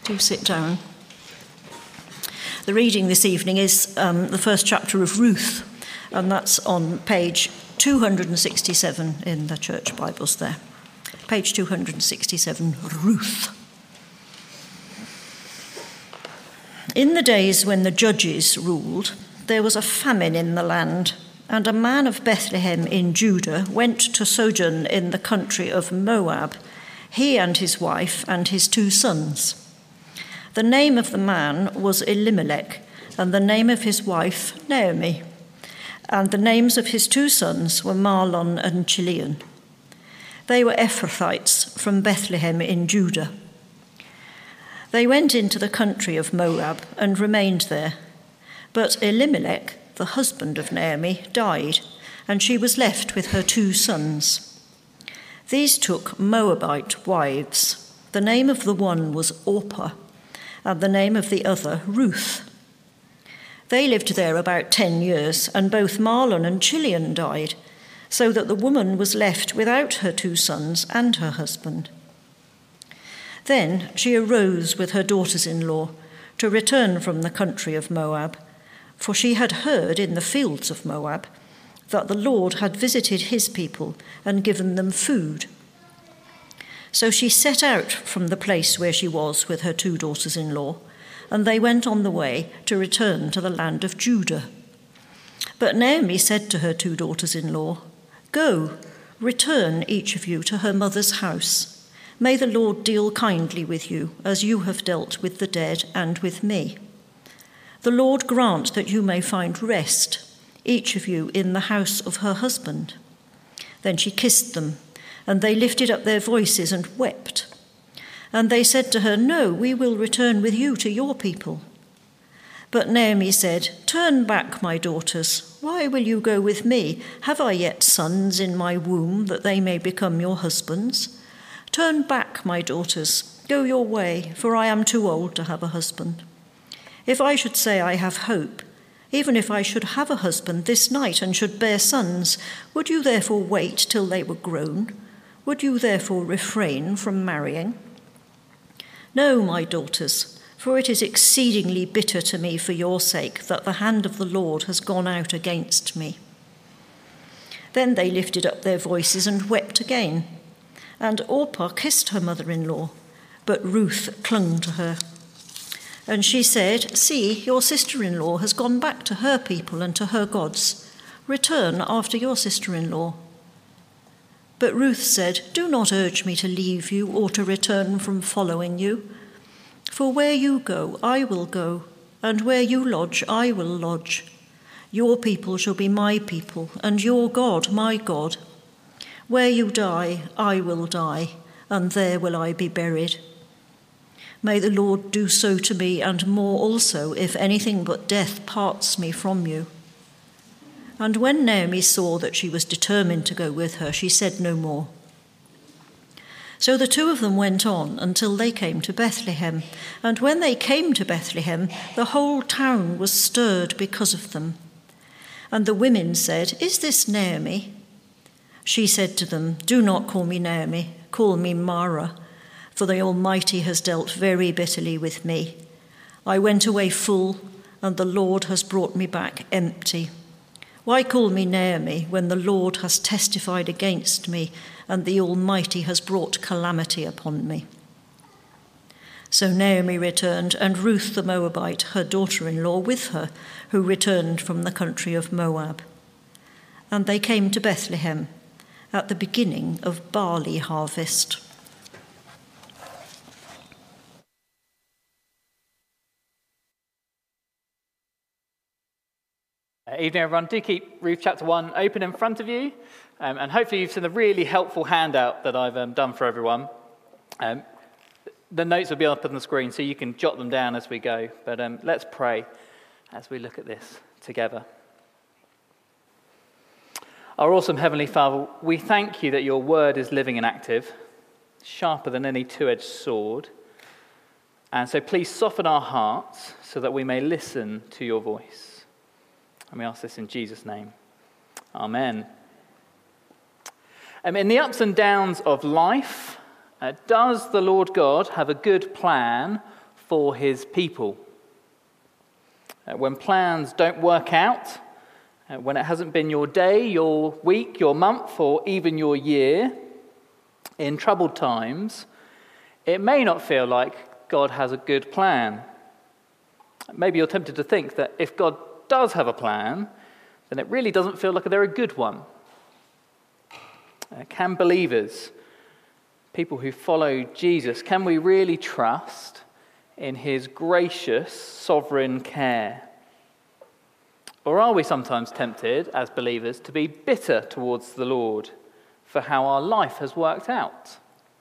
Do sit down. The reading this evening is the first chapter of Ruth, and that's on page 267 in the church Bibles there. Page 267, Ruth. In the days when the judges ruled, there was a famine in the land, and a man of Bethlehem in Judah went to sojourn in the country of Moab, he and his wife and his 2 sons. The name of the man was Elimelech, and the name of his wife Naomi, and the names of his 2 sons were Mahlon and Chilion. They were Ephrathites from Bethlehem in Judah. They went into the country of Moab and remained there. But Elimelech, the husband of Naomi, died, and she was left with her 2 sons. These took Moabite wives. The name of the one was Orpah, and the name of the other Ruth. They lived there about 10 years, and both Mahlon and Chilion died, so that the woman was left without her 2 sons and her husband. Then she arose with her daughters-in-law to return from the country of Moab, for she had heard in the fields of Moab that the Lord had visited his people and given them food. So she set out from the place where she was with her 2 daughters-in-law, and they went on the way to return to the land of Judah. But Naomi said to her 2 daughters-in-law, "Go, return each of you to her mother's house. May the Lord deal kindly with you, as you have dealt with the dead and with me. The Lord grant that you may find rest, each of you in the house of her husband." Then she kissed them, and they lifted up their voices and wept. And they said to her, "No, we will return with you to your people." But Naomi said, "Turn back, my daughters. Why will you go with me? Have I yet sons in my womb that they may become your husbands? Turn back, my daughters. Go your way, for I am too old to have a husband. If I should say I have hope, even if I should have a husband this night and should bear sons, would you therefore wait till they were grown? Would you therefore refrain from marrying? No, my daughters, for it is exceedingly bitter to me for your sake that the hand of the Lord has gone out against me." Then they lifted up their voices and wept again. And Orpah kissed her mother-in-law, but Ruth clung to her. And she said, "See, your sister-in-law has gone back to her people and to her gods. Return after your sister-in-law." But Ruth said, "Do not urge me to leave you or to return from following you. For where you go, I will go, and where you lodge, I will lodge. Your people shall be my people, and your God my God. Where you die, I will die, and there will I be buried. May the Lord do so to me, and more also, if anything but death parts me from you." And when Naomi saw that she was determined to go with her, she said no more. So the 2 of them went on until they came to Bethlehem. And when they came to Bethlehem, the whole town was stirred because of them. And the women said, "Is this Naomi?" She said to them, "Do not call me Naomi, call me Mara, for the Almighty has dealt very bitterly with me. I went away full, and the Lord has brought me back empty. Why call me Naomi when the Lord has testified against me, and the Almighty has brought calamity upon me?" So Naomi returned, and Ruth the Moabite, her daughter-in-law, with her, who returned from the country of Moab. And they came to Bethlehem at the beginning of barley harvest. Evening, everyone. Do keep Ruth chapter 1 open in front of you, and hopefully you've seen a really helpful handout that I've done for everyone. The notes will be up on the screen, so you can jot them down as we go. But let's pray as we look at this together. Our awesome Heavenly Father, we thank you that your word is living and active, sharper than any two-edged sword. And so please soften our hearts so that we may listen to your voice. And we ask this in Jesus' name. Amen. In the ups and downs of life, does the Lord God have a good plan for his people. When plans don't work out, when it hasn't been your day, your week, your month, or even your year, in troubled times, it may not feel like God has a good plan. Maybe you're tempted to think that if God does have a plan, then it really doesn't feel like they're a good one. Can believers, people who follow Jesus, can we really trust in his gracious, sovereign care? Or are we sometimes tempted, as believers, to be bitter towards the Lord for how our life has worked out?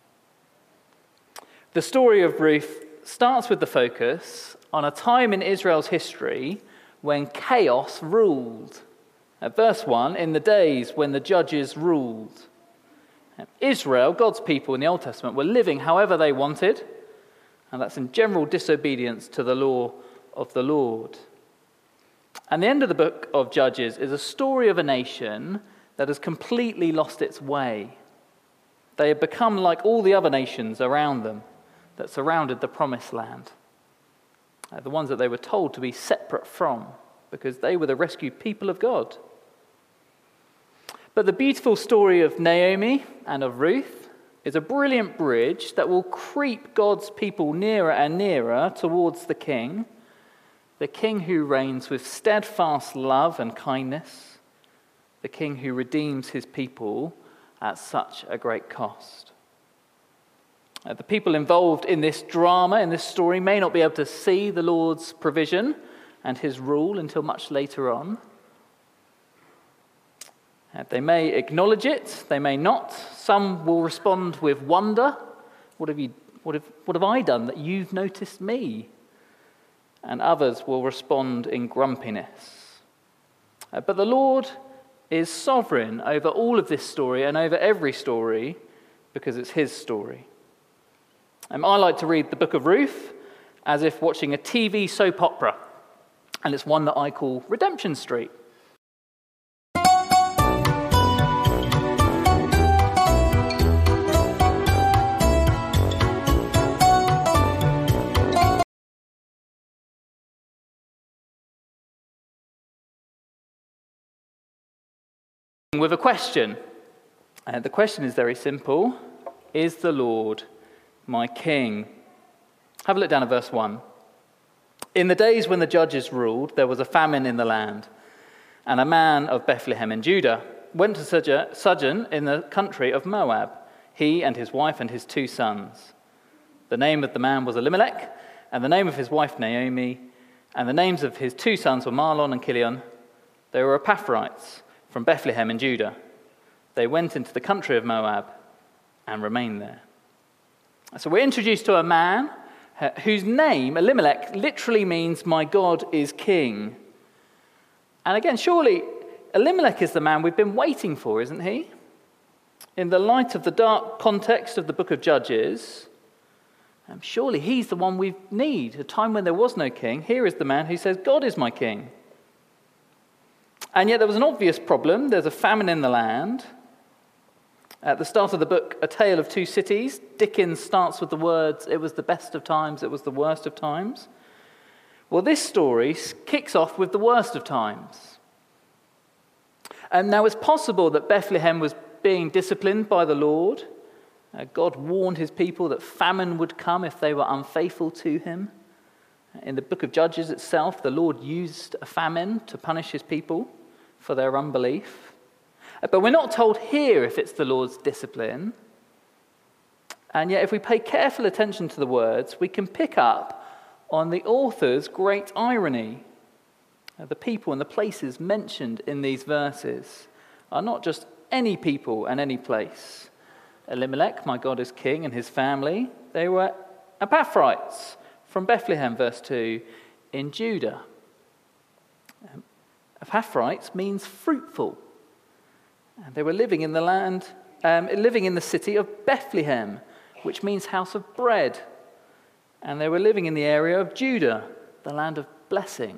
The story of Ruth starts with the focus on a time in Israel's history when chaos ruled. At verse 1, in the days when the judges ruled. Israel, God's people in the Old Testament, were living however they wanted, and that's in general disobedience to the law of the Lord. And the end of the book of Judges is a story of a nation that has completely lost its way. They have become like all the other nations around them that surrounded the promised land. The ones that they were told to be separate from, because they were the rescued people of God. But the beautiful story of Naomi and of Ruth is a brilliant bridge that will creep God's people nearer and nearer towards the King who reigns with steadfast love and kindness, the King who redeems his people at such a great cost. The people involved in this drama, in this story, may not be able to see the Lord's provision and his rule until much later on. They may acknowledge it, they may not. Some will respond with wonder. What have I done that you've noticed me? And others will respond in grumpiness. But the Lord is sovereign over all of this story and over every story because it's his story. I like to read the book of Ruth as if watching a TV soap opera, and it's one that I call Redemption Street. With a question. The question is very simple. Is the Lord my King? Have a look down at verse 1. In the days when the judges ruled, there was a famine in the land, and a man of Bethlehem in Judah went to sojourn in the country of Moab, he and his wife and his 2 sons. The name of the man was Elimelech, and the name of his wife Naomi, and the names of his 2 sons were Mahlon and Chilion. They were Epaphrites from Bethlehem in Judah. They went into the country of Moab and remained there. So we're introduced to a man whose name, Elimelech, literally means "my God is king." And again, surely Elimelech is the man we've been waiting for, isn't he? In the light of the dark context of the book of Judges, surely he's the one we need. A time when there was no king, here is the man who says, "God is my king." And yet there was an obvious problem. There's a famine in the land. At the start of the book, A Tale of Two Cities, Dickens starts with the words, "It was the best of times, it was the worst of times." Well, this story kicks off with the worst of times. And now it's possible that Bethlehem was being disciplined by the Lord. God warned his people that famine would come if they were unfaithful to him. In the book of Judges itself, the Lord used a famine to punish his people for their unbelief. But we're not told here if it's the Lord's discipline. And yet if we pay careful attention to the words, we can pick up on the author's great irony. The people and the places mentioned in these verses are not just any people and any place. Elimelech, my God is king, and his family, they were Epaphrites from Bethlehem, verse 2, in Judah. Epaphrites means fruitful. And they were living in the land, living in the city of Bethlehem, which means house of bread. And they were living in the area of Judah, the land of blessing.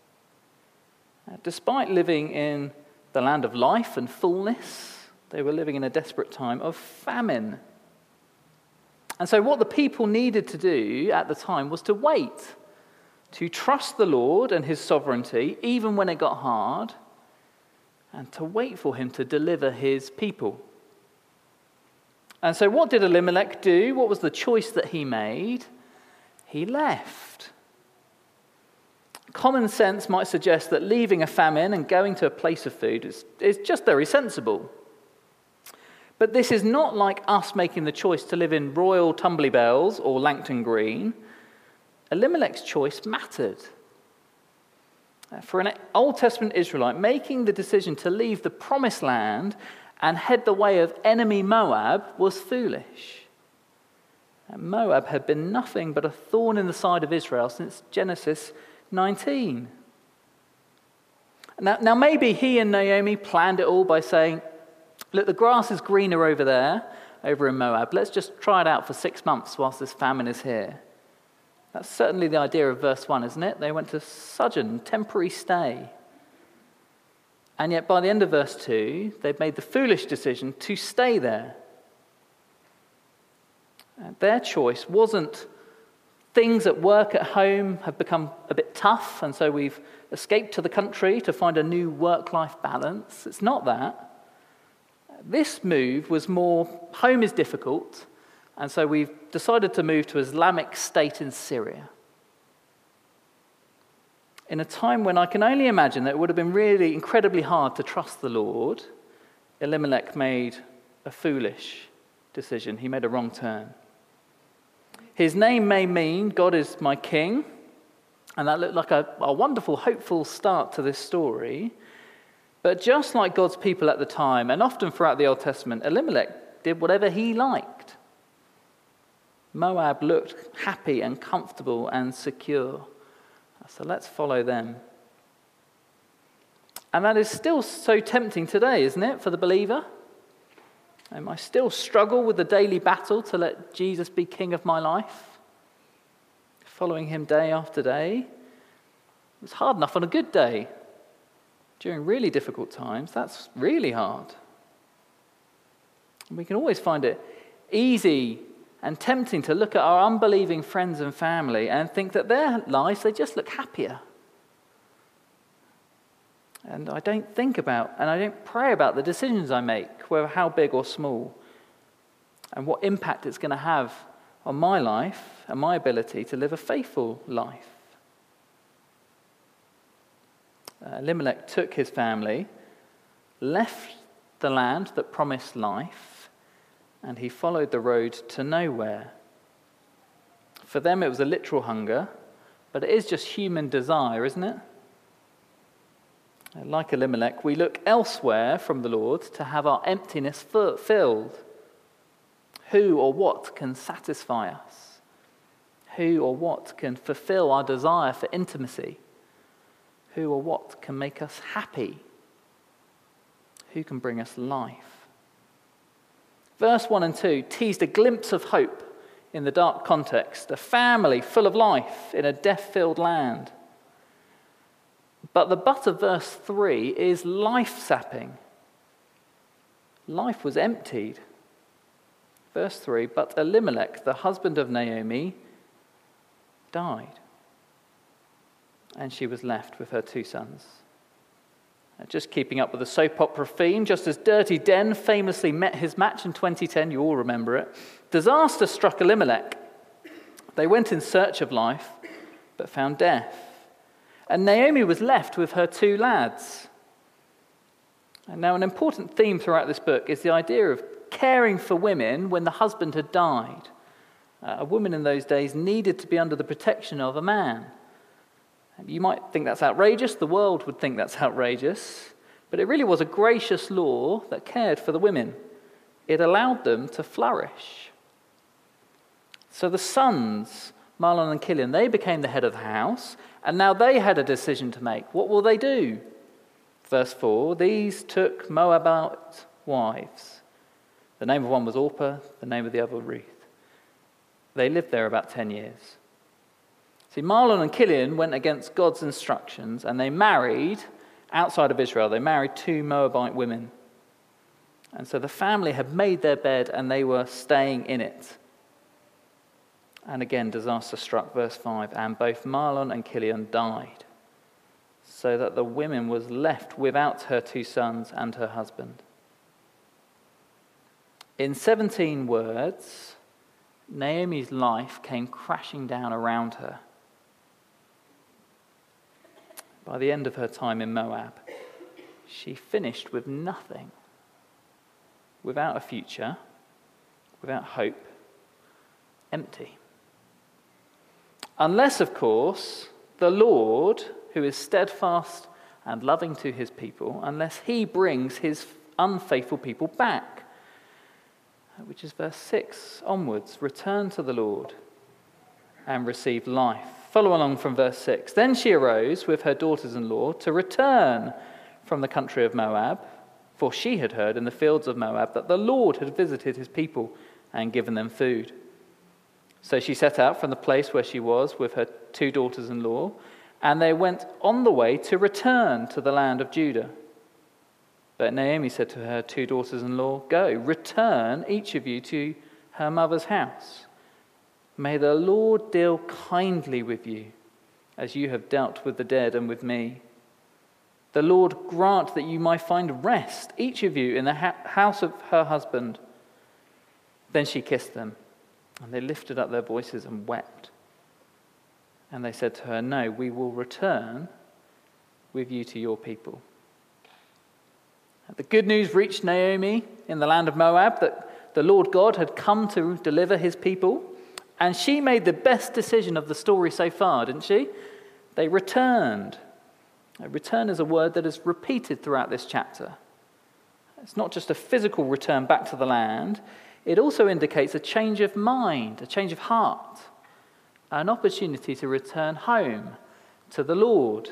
Despite living in the land of life and fullness, they were living in a desperate time of famine. And so what the people needed to do at the time was to wait, to trust the Lord and his sovereignty, even when it got hard, and to wait for him to deliver his people. And so what did Elimelech do? What was the choice that he made? He left. Common sense might suggest that leaving a famine and going to a place of food is just very sensible. But this is not like us making the choice to live in Royal Tumbly Bells or Langton Green. Elimelech's choice mattered. For an Old Testament Israelite, making the decision to leave the promised land and head the way of enemy Moab was foolish. And Moab had been nothing but a thorn in the side of Israel since Genesis 19. Now maybe he and Naomi planned it all by saying, look, the grass is greener over there, over in Moab. Let's just try it out for 6 months whilst this famine is here. That's certainly the idea of verse 1, isn't it? They went to sojourn, temporary stay. And yet by the end of verse 2, they've made the foolish decision to stay there. Their choice wasn't things at work at home have become a bit tough, and so we've escaped to the country to find a new work-life balance. It's not that. This move was more, home is difficult, and so we've decided to move to Islamic State in Syria. In a time when I can only imagine that it would have been really incredibly hard to trust the Lord, Elimelech made a foolish decision. He made a wrong turn. His name may mean God is my king, and that looked like a wonderful, hopeful start to this story. But just like God's people at the time, and often throughout the Old Testament, Elimelech did whatever he liked. Moab looked happy and comfortable and secure. So let's follow them. And that is still so tempting today, isn't it, for the believer? I still struggle with the daily battle to let Jesus be king of my life, following him day after day. It's hard enough on a good day. During really difficult times, that's really hard. And we can always find it easy and tempting to look at our unbelieving friends and family and think that their lives, they just look happier. And I don't think about, and I don't pray about the decisions I make, whether how big or small, and what impact it's going to have on my life and my ability to live a faithful life. Elimelech took his family, left the land that promised life, and he followed the road to nowhere. For them it was a literal hunger, but it is just human desire, isn't it? Like Elimelech, we look elsewhere from the Lord to have our emptiness filled. Who or what can satisfy us? Who or what can fulfill our desire for intimacy? Who or what can make us happy? Who can bring us life? Verse 1 and 2 teased a glimpse of hope in the dark context, a family full of life in a death-filled land. But the but of verse 3 is life-sapping. Life was emptied. Verse 3, but Elimelech, the husband of Naomi, died. And she was left with her 2 sons. Just keeping up with the soap opera theme, just as Dirty Den famously met his match in 2010, you all remember it, disaster struck Elimelech. They went in search of life, but found death. And Naomi was left with her 2 lads. And now an important theme throughout this book is the idea of caring for women when the husband had died. A woman in those days needed to be under the protection of a man. You might think that's outrageous, the world would think that's outrageous, but it really was a gracious law that cared for the women. It allowed them to flourish. So the sons, Mahlon and Chilion, they became the head of the house, and now they had a decision to make. What will they do? Verse 4, these took Moabite wives. The name of one was Orpah, the name of the other Ruth. They lived there about 10 years. See, Mahlon and Chilion went against God's instructions, and they married, outside of Israel, they married 2 Moabite women. And so the family had made their bed, and they were staying in it. And again, disaster struck, verse 5, and both Mahlon and Chilion died, so that the woman was left without her 2 sons and her husband. In 17 words, Naomi's life came crashing down around her. By the end of her time in Moab, she finished with nothing, without a future, without hope, empty. Unless, of course, the Lord, who is steadfast and loving to his people, unless he brings his unfaithful people back, which is verse 6 onwards, return to the Lord and receive life. Follow along from verse 6. Then she arose with her daughters-in-law to return from the country of Moab, for she had heard in the fields of Moab that the Lord had visited his people and given them food. So she set out from the place where she was with her 2 daughters-in-law, and they went on the way to return to the land of Judah. But Naomi said to her 2 daughters-in-law, go, return each of you to her mother's house. May the Lord deal kindly with you, as you have dealt with the dead and with me. The Lord grant that you might find rest, each of you, in the house of her husband. Then she kissed them, and they lifted up their voices and wept. And they said to her, no, we will return with you to your people. The good news reached Naomi in the land of Moab that the Lord God had come to deliver his people. And she made the best decision of the story so far, didn't she? They returned. Return is a word that is repeated throughout this chapter. It's not just a physical return back to the land. It also indicates a change of mind, a change of heart, an opportunity to return home to the Lord.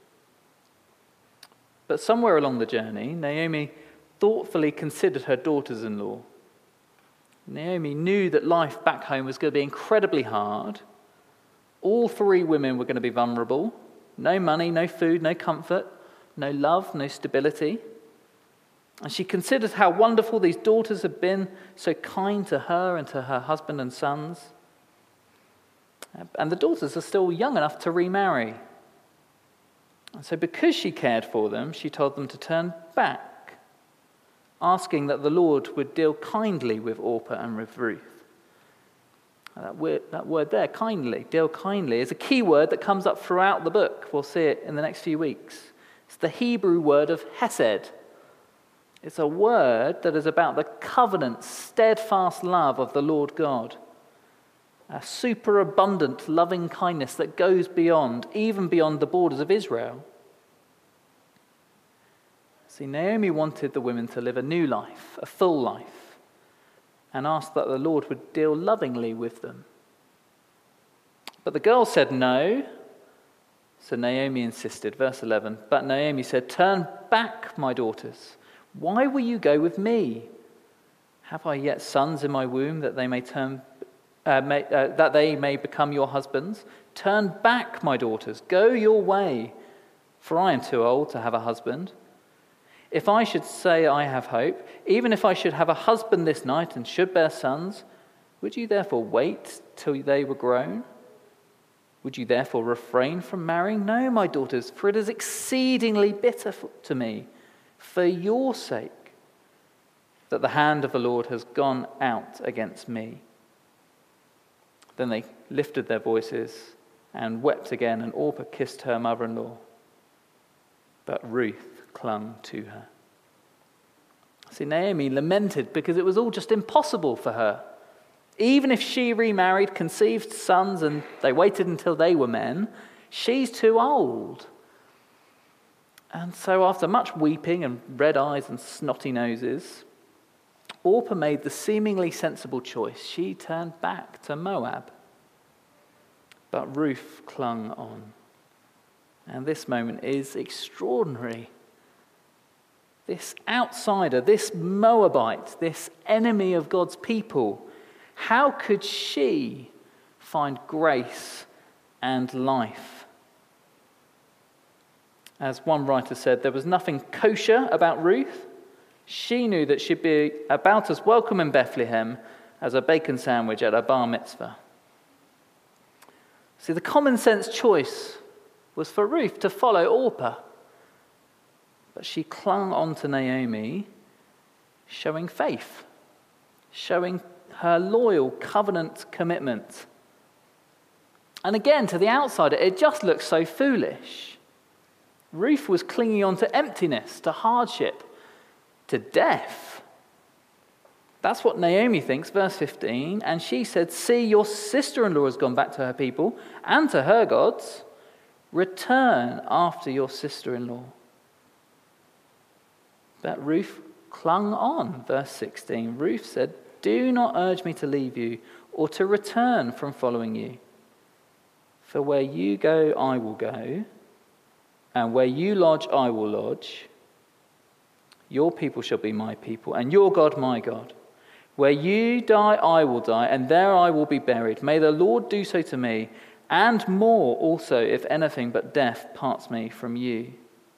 But somewhere along the journey, Naomi thoughtfully considered her daughters-in-law. Naomi knew that life back home was going to be incredibly hard. All 3 women were going to be vulnerable. No money, no food, no comfort, no love, no stability. And she considered how wonderful these daughters had been, so kind to her and to her husband and sons. And the daughters are still young enough to remarry. And so because she cared for them, she told them to turn back, asking that the Lord would deal kindly with Orpah and with Ruth. That word there, kindly, deal kindly, is a key word that comes up throughout the book. We'll see it in the next few weeks. It's the Hebrew word of hesed. It's a word that is about the covenant, steadfast love of the Lord God. A superabundant loving kindness that goes beyond, even beyond the borders of Israel. See, Naomi wanted the women to live a new life, a full life, and asked that the Lord would deal lovingly with them. But the girls said no, so Naomi insisted. Verse 11, but Naomi said, turn back, my daughters. Why will you go with me? Have I yet sons in my womb that they may become your husbands? Turn back, my daughters, go your way, for I am too old to have a husband. If I should say I have hope, even if I should have a husband this night and should bear sons, would you therefore wait till they were grown? Would you therefore refrain from marrying? No, my daughters, for it is exceedingly bitter to me, for your sake, that the hand of the Lord has gone out against me. Then they lifted their voices and wept again, and Orpah kissed her mother-in-law. But Ruth clung to her. See, Naomi lamented because it was all just impossible for her. Even if she remarried, conceived sons, and they waited until they were men, she's too old. And so after much weeping and red eyes and snotty noses, Orpah made the seemingly sensible choice. She turned back to Moab. But Ruth clung on. And this moment is extraordinary. This outsider, this Moabite, this enemy of God's people, how could she find grace and life? As one writer said, there was nothing kosher about Ruth. She knew that she'd be about as welcome in Bethlehem as a bacon sandwich at a bar mitzvah. See, the common sense choice was for Ruth to follow Orpah. But she clung on to Naomi, showing faith, showing her loyal covenant commitment. And again, to the outsider, it just looks so foolish. Ruth was clinging on to emptiness, to hardship, to death. That's what Naomi thinks, verse 15. And she said, "See, your sister-in-law has gone back to her people and to her gods. Return after your sister-in-law." But Ruth clung on, verse 16. Ruth said, "Do not urge me to leave you or to return from following you. For where you go, I will go, and where you lodge, I will lodge. Your people shall be my people, and your God my God. Where you die, I will die, and there I will be buried. May the Lord do so to me, and more also, if anything but death parts me from you."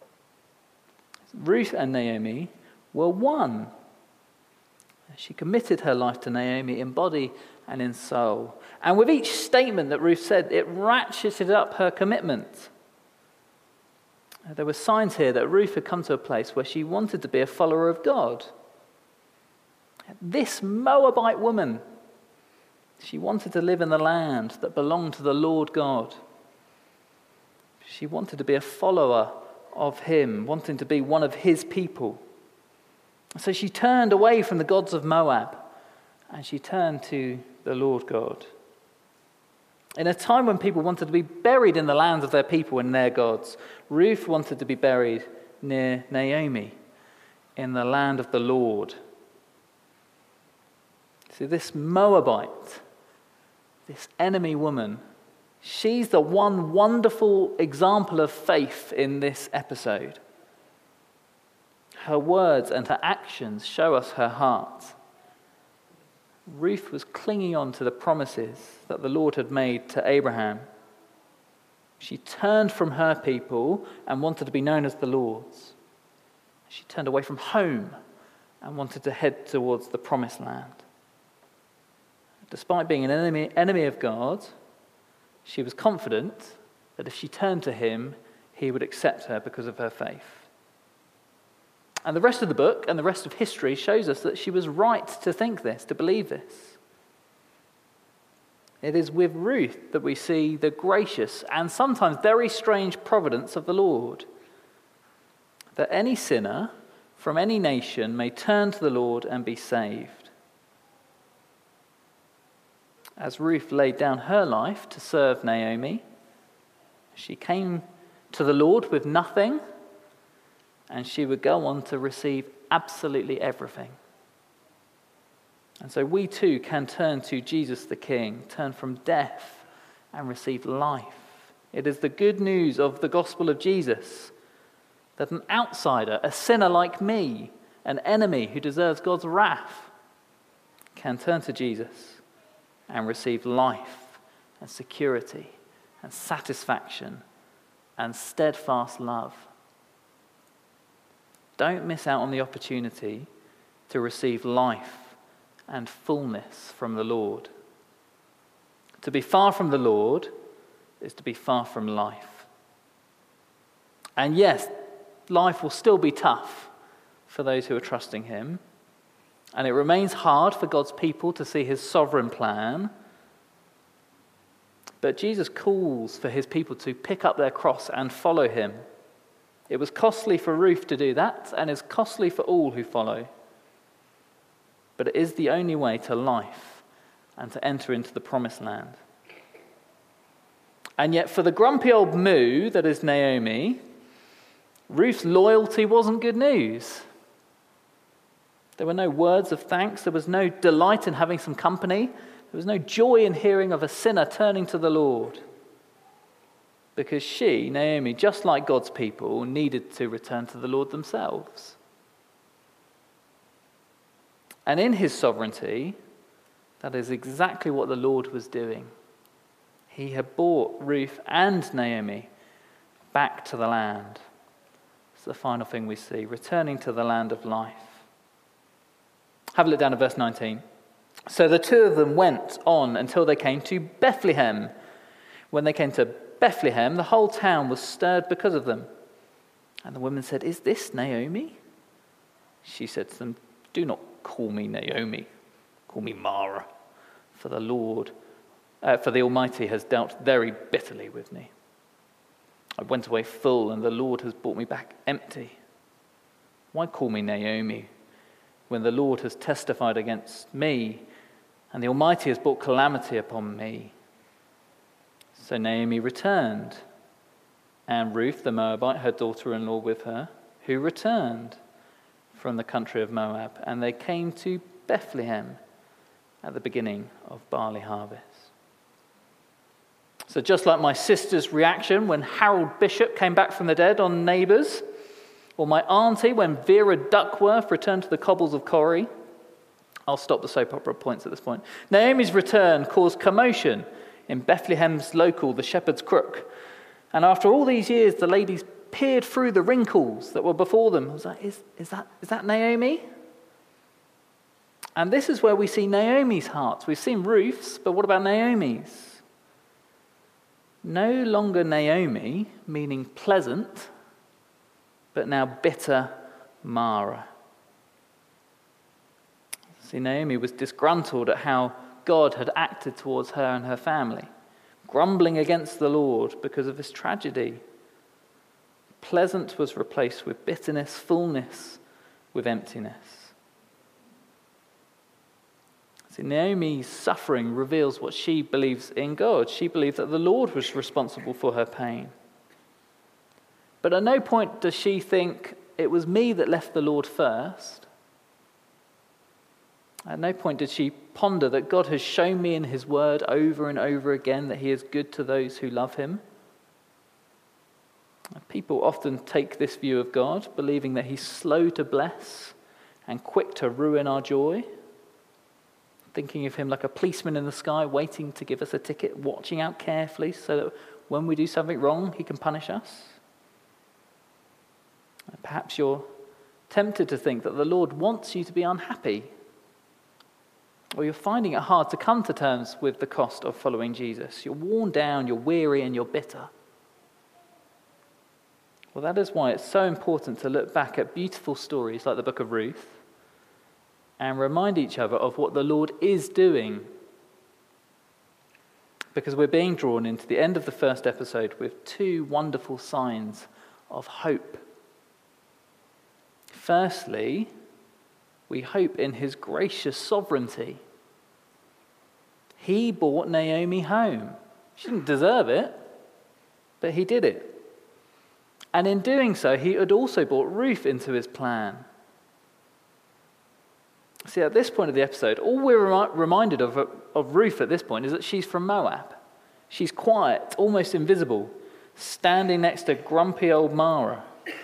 Ruth and Naomi were one. She committed her life to Naomi in body and in soul. And with each statement that Ruth said, it ratcheted up her commitment. There were signs here that Ruth had come to a place where she wanted to be a follower of God. This Moabite woman, she wanted to live in the land that belonged to the Lord God. She wanted to be a follower of him, wanting to be one of his people. So she turned away from the gods of Moab and she turned to the Lord God. In a time when people wanted to be buried in the lands of their people and their gods, Ruth wanted to be buried near Naomi in the land of the Lord. See, this Moabite, this enemy woman, she's the one wonderful example of faith in this episode. Her words and her actions show us her heart. Ruth was clinging on to the promises that the Lord had made to Abraham. She turned from her people and wanted to be known as the Lord's. She turned away from home and wanted to head towards the promised land. Despite being an enemy of God, she was confident that if she turned to him, he would accept her because of her faith. And the rest of the book and the rest of history shows us that she was right to think this, to believe this. It is with Ruth that we see the gracious and sometimes very strange providence of the Lord. That any sinner from any nation may turn to the Lord and be saved. As Ruth laid down her life to serve Naomi, she came to the Lord with nothing, and she would go on to receive absolutely everything. And so we too can turn to Jesus the King, turn from death and receive life. It is the good news of the gospel of Jesus that an outsider, a sinner like me, an enemy who deserves God's wrath, can turn to Jesus and receive life and security and satisfaction and steadfast love. Don't miss out on the opportunity to receive life and fullness from the Lord. To be far from the Lord is to be far from life. And yes, life will still be tough for those who are trusting him. And it remains hard for God's people to see his sovereign plan. But Jesus calls for his people to pick up their cross and follow him. It was costly for Ruth to do that, and is costly for all who follow. But it is the only way to life and to enter into the promised land. And yet for the grumpy old moo that is Naomi, Ruth's loyalty wasn't good news. There were no words of thanks. There was no delight in having some company. There was no joy in hearing of a sinner turning to the Lord. Because she, Naomi, just like God's people, needed to return to the Lord themselves. And in his sovereignty, that is exactly what the Lord was doing. He had brought Ruth and Naomi back to the land. It's the final thing we see, returning to the land of life. Have a look down at verse 19. So the two of them went on until they came to Bethlehem, When they came to Bethlehem, the whole town was stirred because of them. And the women said, "Is this Naomi?" She said to them, "Do not call me Naomi. Call me Mara, for the Almighty has dealt very bitterly with me. I went away full, and the Lord has brought me back empty. Why call me Naomi, when the Lord has testified against me, and the Almighty has brought calamity upon me?" So Naomi returned, and Ruth the Moabite, her daughter-in-law, with her, who returned from the country of Moab, and they came to Bethlehem at the beginning of barley harvest. So just like my sister's reaction when Harold Bishop came back from the dead on Neighbours, or my auntie when Vera Duckworth returned to the cobbles of Corrie, I'll stop the soap opera points at this point. Naomi's return caused commotion in Bethlehem's local, the Shepherd's Crook. And after all these years, the ladies peered through the wrinkles that were before them. I was like, is that Naomi? And this is where we see Naomi's heart. We've seen Ruth's, but what about Naomi's? No longer Naomi, meaning pleasant, but now bitter Mara. See, Naomi was disgruntled at how God had acted towards her and her family, grumbling against the Lord because of his tragedy. Pleasant was replaced with bitterness, fullness with emptiness. See, Naomi's suffering reveals what she believes in God. She believed that the Lord was responsible for her pain. But at no point does she think, it was me that left the Lord first. At no point did she ponder that God has shown me in his word over and over again that he is good to those who love him. People often take this view of God, believing that he's slow to bless and quick to ruin our joy, thinking of him like a policeman in the sky waiting to give us a ticket, watching out carefully so that when we do something wrong, he can punish us. Perhaps you're tempted to think that the Lord wants you to be unhappy, or you're finding it hard to come to terms with the cost of following Jesus. You're worn down, you're weary, and you're bitter. Well, that is why it's so important to look back at beautiful stories like the book of Ruth and remind each other of what the Lord is doing. Because we're being drawn into the end of the first episode with two wonderful signs of hope. Firstly, we hope in his gracious sovereignty. He brought Naomi home. She didn't deserve it, but he did it. And in doing so, he had also brought Ruth into his plan. See, at this point of the episode, all we're reminded of Ruth at this point is that she's from Moab. She's quiet, almost invisible, standing next to grumpy old Mara.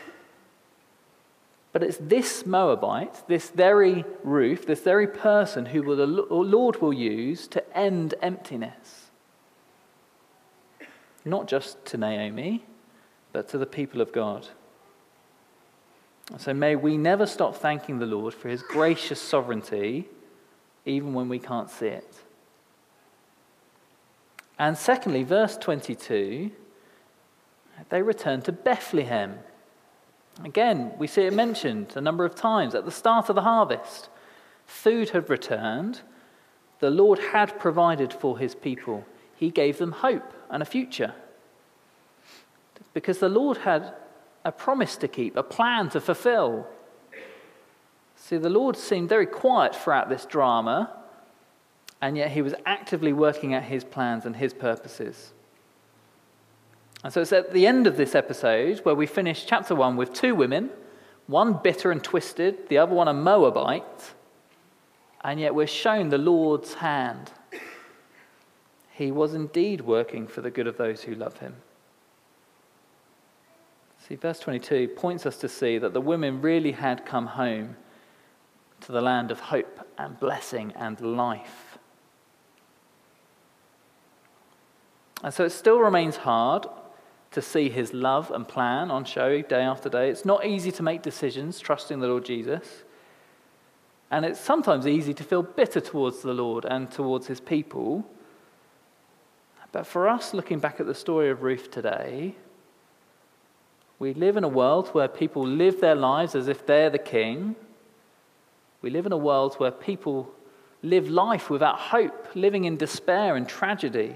But it's this Moabite, this very Ruth, this very person who the Lord will use to end emptiness. Not just to Naomi, but to the people of God. So may we never stop thanking the Lord for his gracious sovereignty, even when we can't see it. And secondly, verse 22, they return to Bethlehem. Again, we see it mentioned a number of times at the start of the harvest. Food had returned. The Lord had provided for his people. He gave them hope and a future. Because the Lord had a promise to keep, a plan to fulfill. See, the Lord seemed very quiet throughout this drama, and yet he was actively working out his plans and his purposes. And so it's at the end of this episode where we finish chapter 1 with two women, one bitter and twisted, the other one a Moabite, and yet we're shown the Lord's hand. He was indeed working for the good of those who love him. See, verse 22 points us to see that the women really had come home to the land of hope and blessing and life. And so it still remains hard to see his love and plan on show day after day. It's not easy to make decisions trusting the Lord Jesus. And it's sometimes easy to feel bitter towards the Lord and towards his people. But for us, looking back at the story of Ruth today, we live in a world where people live their lives as if they're the king. We live in a world where people live life without hope, living in despair and tragedy.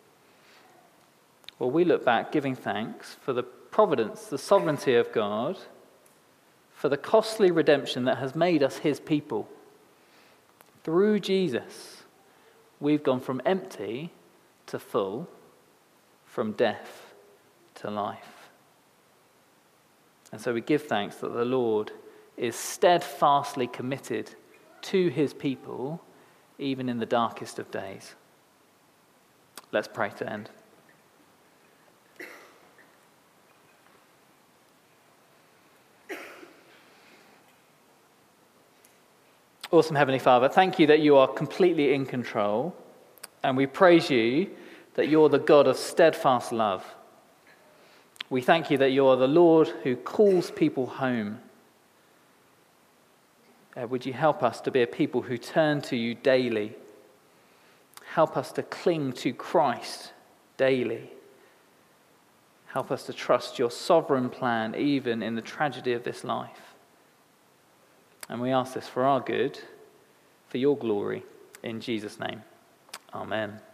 Well, we look back giving thanks for the providence, the sovereignty of God, for the costly redemption that has made us his people. Through Jesus, we've gone from empty to full, from death to life. And so we give thanks that the Lord is steadfastly committed to his people, even in the darkest of days. Let's pray to end. Awesome Heavenly Father, thank you that you are completely in control, and we praise you that you're the God of steadfast love. We thank you that you are the Lord who calls people home. Would you help us to be a people who turn to you daily? Help us to cling to Christ daily. Help us to trust your sovereign plan even in the tragedy of this life. And we ask this for our good, for your glory, in Jesus' name. Amen.